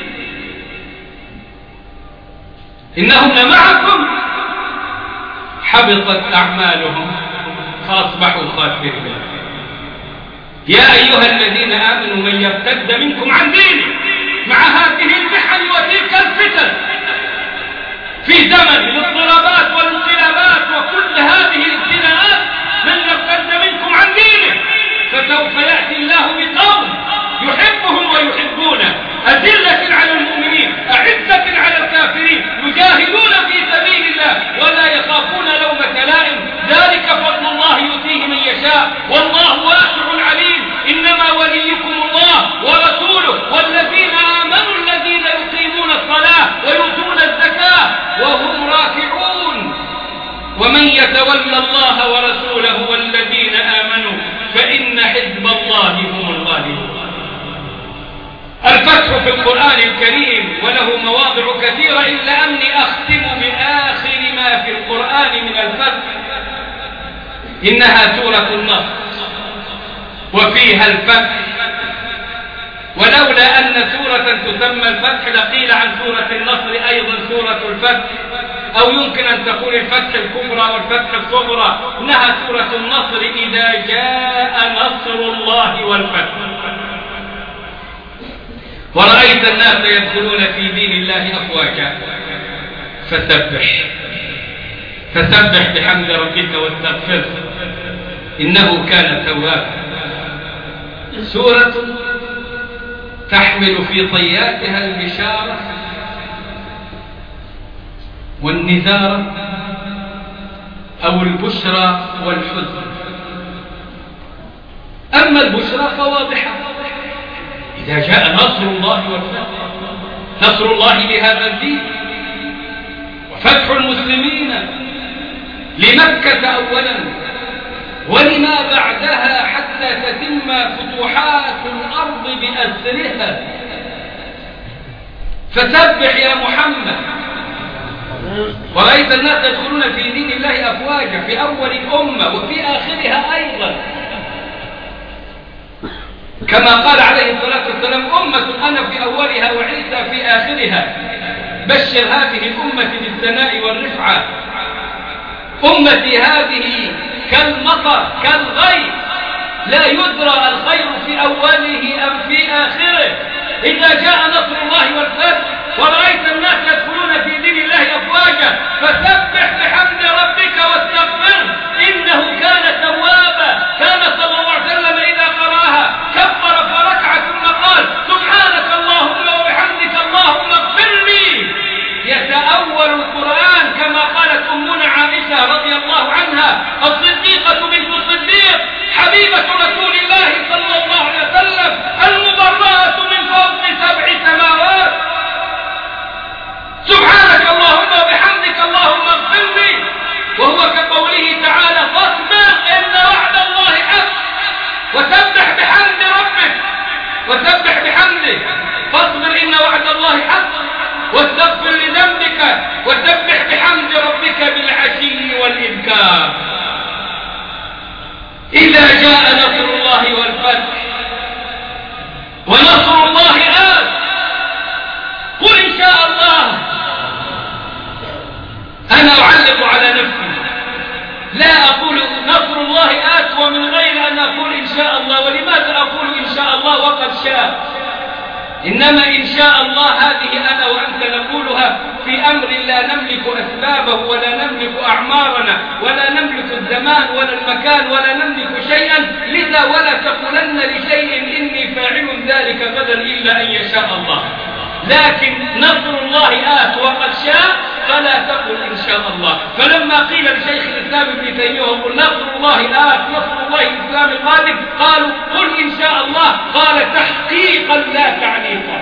إنهم لمعكم حبطت أعمالهم فأصبحوا خاسرين. يا أيها الذين آمنوا من يرتد منكم عن دينه مع هذه المحن وتلك الفتن في زمن الاضطرابات والانقلابات وكل هذه الابتلاءات، من يرتد منكم عن دينه فسوف يأتي الله بقوم يحبهم ويحبونه، أذلة على المؤمنين أعزة على الكافرين، يجاهدون في سبيل الله ولا يخافون لومة لائم، ذلك فضل الله يؤتيه من يشاء والله واسع عليم. إنما وليكم الله ورسوله والذين آمنوا الذين يقيمون الصلاة ويؤتون الزكاة وهم راكعون، ومن يتولى الله ورسوله والذين آمنوا فإن حزب الله هم الغالبون. الفتح في القرآن الكريم وله مواضع كثيرة، إلا أني أختم بآخر ما في القرآن من الفتح. إنها سورة النصر وفيها الفتح، ولولا أن سورة تسمى الفتح لقيل عن سورة النصر أيضا سورة الفتح، أو يمكن أن تقول الفتح الكبرى والفتح الصغرى. إنها سورة النصر إذا جاء نصر الله والفتح ورأيت الناس يدخلون في دين الله أفواجا فسبح بحمد ربك واستغفره إنه كان توابا. سورة تحمل في طياتها البشارة والنذارة أو البشرى والحزن. أما البشرى فواضحة: إذا جاء نصر الله والفتح، نصر الله لهذا الدين وفتح المسلمين لمكة أولا ولما بعدها حتى تتم فتوحات الأرض بأسرها. فسبح يا محمد. ورأيت الناس يدخلون في دين الله أفواجا في أول الأمة وفي آخرها أيضا، كما قال عليه الصلاة والسلام: أمة أنا في أولها وعيسى في آخرها، بشر هذه الأمة بالثناء والرفعة. أمتي هذه كالمطر كالغيث لا يدرى الخير في أوله أم في آخره. إذا جاء نصر الله والفتح ورأيت الناس يدخلون في دين الله أفواجا فسبح بحمد ربك واستغفره إنه كان توابا. كان صلى الله عليه وسلم إذا قرأها كبر فركع ثم قال: سبحانك اللهم وبحمدك اللهم اغفر لي. يتأول القرآن كما قالت أمنا عائشة رضي الله عنها الصديقة بنت الصديق حبيبة وسبح بحمده، فاصبر إن وعد الله حق، واستغفر لذنبك، وسبح بحمد ربك بالعشي والإبكار. إذا جاء نصر الله والفتح ونصر الله آت، قل إن شاء الله. أنا أعلق على نفسي، لا أقول نصر الله آت ومن غير أن أقول إن شاء الله. ولماذا أقول إن شاء الله وقد شاء؟ إنما إن شاء الله هذه أنا وأنت نقولها في أمر لا نملك أسبابه، ولا نملك أعمارنا، ولا نملك الزمان ولا المكان، ولا نملك شيئا. لذا ولا تقولن لشيء إني فاعل ذلك غدا إلا أن يشاء الله. لكن نصر الله آت وقد شاء، فلا تقل إن شاء الله. فلما قيل لشيخ الإسلام ابن تيمية وقل نصر الله آت، نصر الله الإسلام القادم، قالوا قل إن شاء الله. قال تحقيقا لا تعليقا،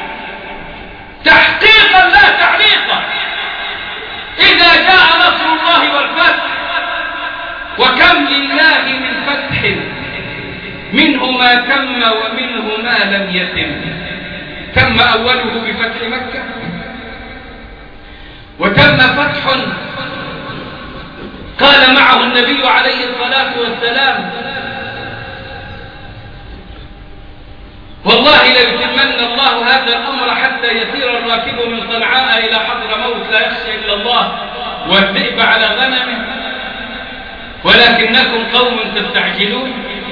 تحقيقا لا تعليقا. إذا جاء نصر الله والفتح، وكم لله من فتح منه ما تم ومنه ما لم يتم. تم أوله بفتح مكة، وتم فتح قال معه النبي عليه الصلاة والسلام والله ليتمن الله هذا الأمر حتى يسير الراكب من صنعاء إلى حضرموت لا يخشى إلا الله والذئب على غنمه، ولكنكم قوم تستعجلون.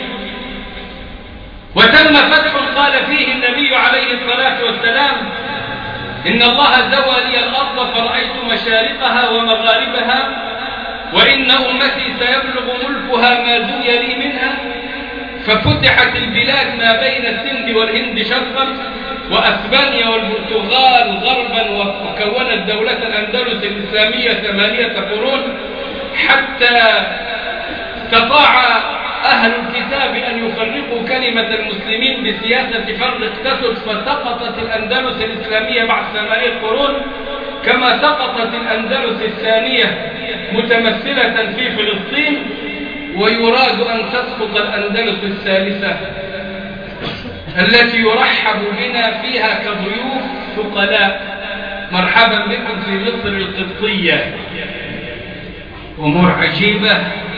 وتم فتح قال فيه النبي عليه الصلاة والسلام إن الله زوى لي الأرض فرأيت مشارقها ومغاربها، وإن أمتي سيبلغ ملكها ما زوي لي منها. ففتحت البلاد ما بين السند والهند شرقا، وأسبانيا والبرتغال غربا، وكونت دولة الأندلس الإسلامية 8 قرون، حتى استطاع أهل الكتاب أن يفرقوا كلمة المسلمين بسياسة فرق تسد، فسقطت الأندلس الإسلامية بعد 8 قرون، كما سقطت الأندلس الثانية متمثلة في فلسطين، ويراد أن تسقط الأندلس الثالثة التي يرحب بنا فيها كضيوف ثقلاء. مرحبا بكم في مصر القبطية. أمور عجيبة،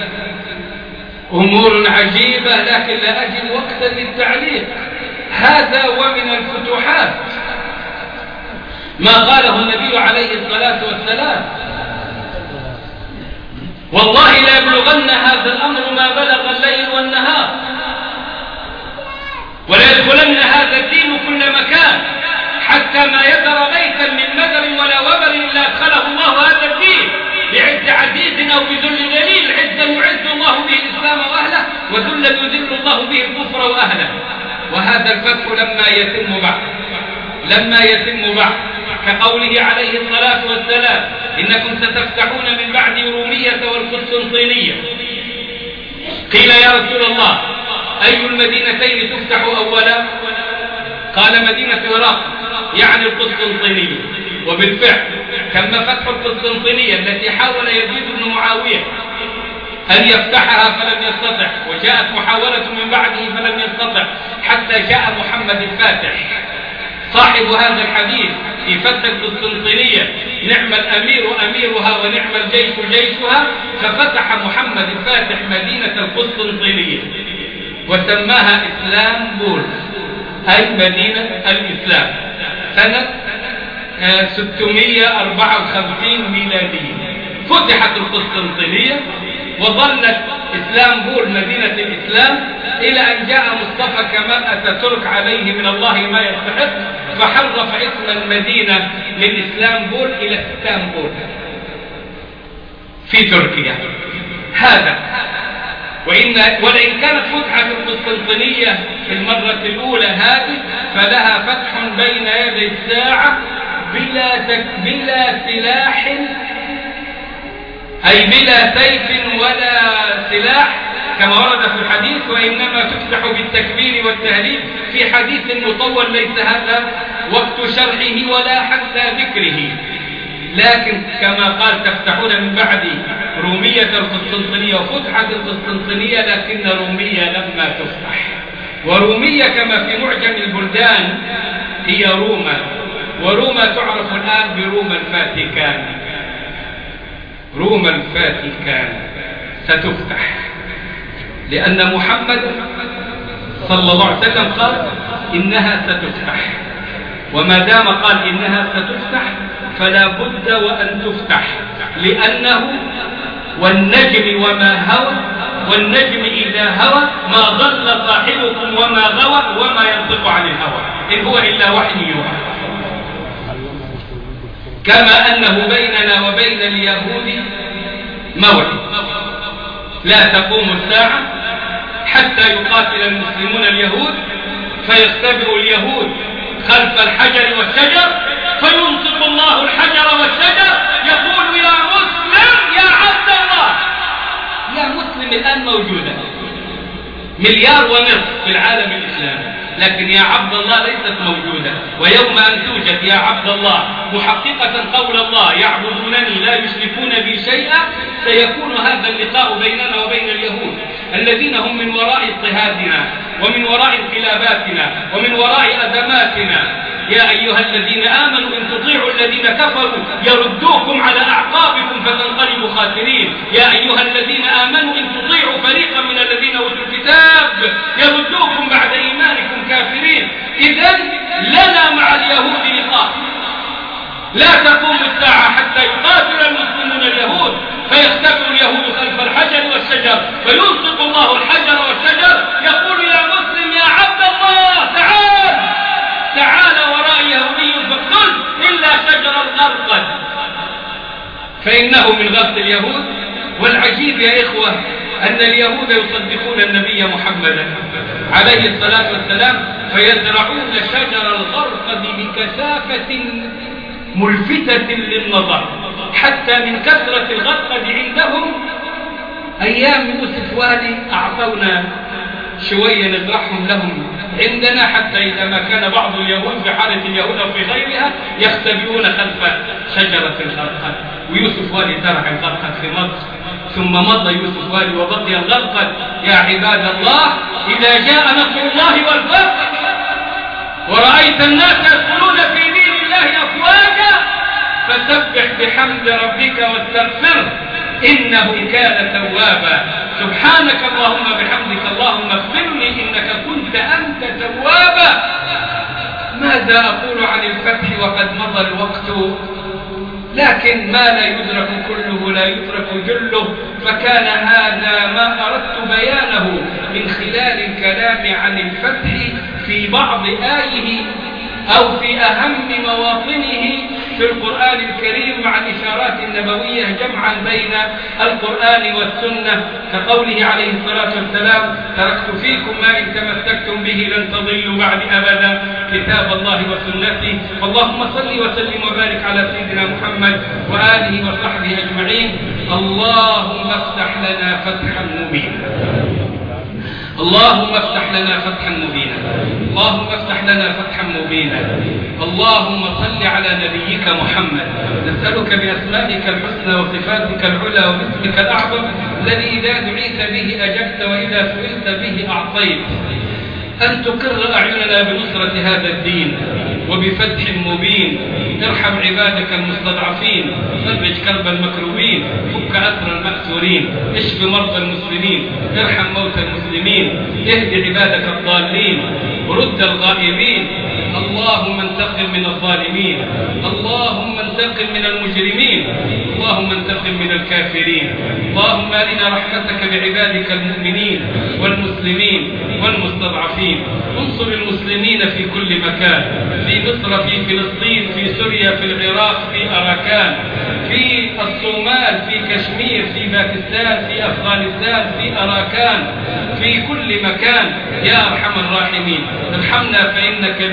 أمور عجيبة، لكن لا أجد وقتا للتعليق. هذا ومن الفتوحات ما قاله النبي عليه الصلاة والسلام والله لا يبلغن هذا الأمر ما بلغ الليل والنهار، ولا يدخلن هذا الدين كل مكان، حتى ما يذر بيتا من مدر ولا وبر إلا أدخله الله هذا الدين بعز عزيز أو بذل ذليل. عزا يعز الله به الإسلام وأهله، وذلا يذل الله به الكفر وأهله. وهذا الفتح لما يتم بعد كقوله عليه الصلاة والسلام إنكم ستفتحون من بعد رومية والقسطنطينية. قيل يا رسول الله أي المدينتين تفتح أولا؟ قال مدينة العراق يعني القسطنطينية. وبالفعل تم فتح القسطنطينية التي حاول يزيد بن معاوية أن يفتحها فلم يستطع، وجاءت محاولة من بعده فلم يستطع، حتى جاء محمد الفاتح صاحب هذا الحديث في فتح القسطنطينية نعم الأمير أميرها ونعم الجيش جيشها، ففتح محمد الفاتح مدينة القسطنطينية وسماها إسلامبول، أي مدينة الإسلام، سنة 654 ميلادية. فتحت القسطنطينية وظلت إسلامبول مدينة الإسلام إلى أن جاء مصطفى كمال أتاتورك عليه من الله ما يستحق، فحرف اسم المدينة من إسلامبول إلى اسطنبول في تركيا. هذا ولئن كانت فتحة القسطنطينية في المرة الأولى هذه فلها فتح بين يدي الساعة بلا سلاح، أي بلا سيف ولا سلاح كما ورد في الحديث، وإنما تفتح بالتكبير والتهليل في حديث مطول ليس هذا وقت شرحه ولا حتى ذكره. لكن كما قال تفتحون من بعد رومية القسطنطينية، وفتحت القسطنطينية لكن رومية لما تفتح. ورومية كما في معجم البلدان هي روما، وروما تعرف الآن بروما الفاتيكان. روما الفاتيكان ستفتح، لأن محمد صلى الله عليه وسلم قال إنها ستفتح، وما دام قال إنها ستفتح فلا بد وأن تفتح، لأنه والنجم وما هوى، والنجم إذا هوى ما ضل صاحبكم وما غوى وما ينطق عن الهوى إن هو إلا وحي يوحى. كما أنه بيننا وبين اليهود موعد لا تقوم الساعة حتى يقاتل المسلمون اليهود، فيختبر اليهود خلف الحجر والشجر، فينطق الله الحجر والشجر يقول يا مسلم يا عبد الله. يا مسلم الآن موجودة 1.5 مليار في العالم الإسلامي، لكن يا عبد الله ليست موجودة. ويوم أن توجد يا عبد الله محققة قول الله يعبدونني لا يشركون بي شيئا، سيكون هذا اللقاء بيننا وبين اليهود الذين هم من وراء اضطهادنا ومن وراء انقلاباتنا ومن وراء أزماتنا. يا أيها الذين آمنوا إن تطيعوا الذين كفروا يردوكم على أعقابكم فتنقلبوا خاسرين. يا أيها الذين آمنوا إن تطيعوا فريقا من الذين أوتوا الكتاب يردوكم بعد إيمانكم كافرين. إذن لنا مع اليهود لقاء، لا تقوم الساعة حتى يقاتل المسلمون اليهود، فيختبر اليهود خلف الحجر والشجر، فينطق الله الحجر والشجر يقول يا مسلم يا عبد الله تعال وراء يهودي فاقتل إلا شجر الغرقد، فإنه من غرق اليهود. والعجيب يا إخوة أن اليهود يصدقون النبي محمدا عليه الصلاة والسلام، فيزرعون شجر الغرقد بكثافة ملفتة للنظر، حتى من كثرة الغرقد عندهم أيام يوسف والي أعطونا شوية نزرعهم لهم عندنا، حتى إذا ما كان بعض اليهود في حالة اليهود أو في غيرها يختبئون خلف شجرة الغرقد. ويوسف والي زرع الغرقد في مصر، ثم مضى يوسف والي وبقي الغرقد. يا عباد الله إذا جاء نصر الله والفتح ورأيت الناس يدخلون في دين الله أفواجا فسبح بحمد ربك واستغفره إنه كان توابا. سبحانك اللهم بحمدك اللهم اغفر لي إنك كنت أنت توابا. ماذا أقول عن الفتح وقد مضى الوقت؟ لكن ما لا يدرك كله لا يترك جله، فكان هذا ما أردت بيانه من خلال الكلام عن الفتح في بعض آيه أو في أهم مواطنه في القرآن الكريم مع الإشارات النبوية جمعا بين القرآن والسنة، كقوله عليه الصلاة والسلام تركت فيكم ما إن تمسكتم به لن تضلوا بعد أبدا كتاب الله وسنتي. اللهم صل وسلم وبارك على سيدنا محمد وآله وصحبه أجمعين. اللهم افتح لنا فتحا مبينا، اللهم افتح لنا فتحا مبينا، اللهم افتح لنا فتحا مبينا. اللهم صل على نبيك محمد، نسألك بأسمائك الحسنى وصفاتك العلى وباسمك الأعظم الذي إذا دعيت به أجبت وإذا سئلت به أعطيت، أن تقر أعيننا بنصرة هذا الدين وبفتح مبين. ارحم عبادك المستضعفين، فرج كرب المكروبين، فك أسر المأسورين، اشف مرضى المسلمين، ارحم موتى المسلمين، اهد عبادك الضالين، رد الغائبين. اللهم انتقم من الظالمين، اللهم انتقم من المجرمين، اللهم انتقم من الكافرين. اللهم أرنا رحمتك بعبادك المؤمنين والمسلمين والمستضعفين. انصر المسلمين في كل مكان، في مصر، في فلسطين، في سوريا، في العراق، في أراكان، في الصومال، في كشمير، في باكستان، في أفغانستان، في أراكان، في كل مكان يا أرحم الراحمين. ارحمنا فإنك بنا راحم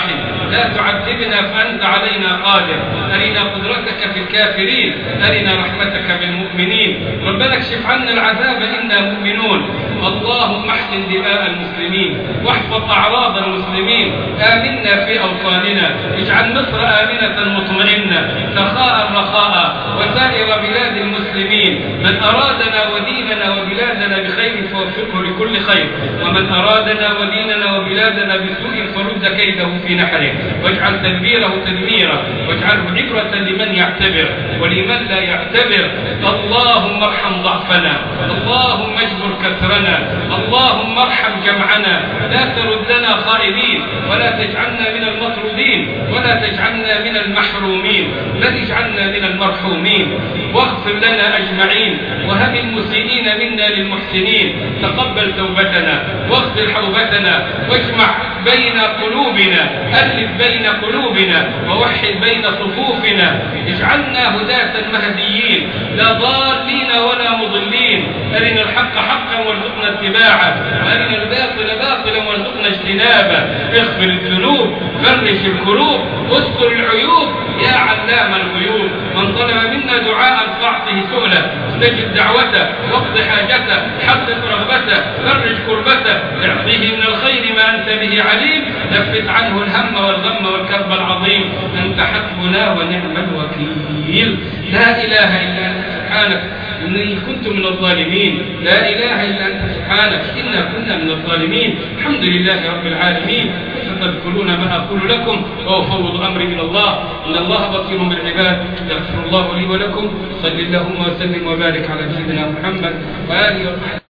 راحم، لا تعذبنا فأنت علينا قادر، أرنا قدرتك في الكافرين، أرنا رحمتك بالمؤمنين. ربنا اكشف عنا العذاب إنا مؤمنون. اللهم احسن دماء المسلمين واحفظ أعراض المسلمين، آمنا في أوطاننا، اجعل مصر آمنة مطمئنة سخاء رخاء وسائر بلاد المسلمين. من أرادنا وديننا وبلادنا بخير فوفقه لكل خير، ومن أرادنا وديننا وبلادنا بسوء فرد كيده في نحره، واجعل تدبيره تدميرا، واجعله عبرة لمن يعتبر ولمن لا يعتبر. اللهم ارحم ضعفنا، اللهم اجبر كسرنا، اللهم ارحم جمعنا، لا تردنا خائبين، ولا تجعلنا من المطرودين، ولا تجعلنا من المحرومين، بل اجعلنا من المرحومين. واغفر لنا أجمعين، وهب المسيئين منا للمحسنين. تقبل توبتنا واغفر حوبتنا، واجمع بين قلوبنا، ألف بين قلوبنا، ووحد بين صفوفنا. اجعلنا هداة مهديين، لا ضالين ولا مضلين. أرنا الحق حقا وارزقنا اتباعه، وأرنا الباطل باطلا وارزقنا اجتنابه. اغفر الذنوب، فرج الكروب، استر العيوب يا علام الغيوب. من طلب منا دعاء فاعطه سؤله، استجب دعوته، واقض حاجته، حقق رغبته، فرج كربته، اعطيه من الخير ما أنت به عليم، نفت عنه الهم والغم والكرب العظيم. أنت حسبنا ونعم الوكيل. لا إله إلا أنت سبحانك إني كنت من الظالمين، لا إله إلا أنت سبحانك إنا كنا من الظالمين. الحمد لله رب العالمين. ستذكرون ما أقول لكم وأفوض أمري إلى الله، إن الله بصير بالعباد. يغفر الله لي ولكم. صل اللهم وسلم وبارك على سيدنا محمد وآله وصحبه.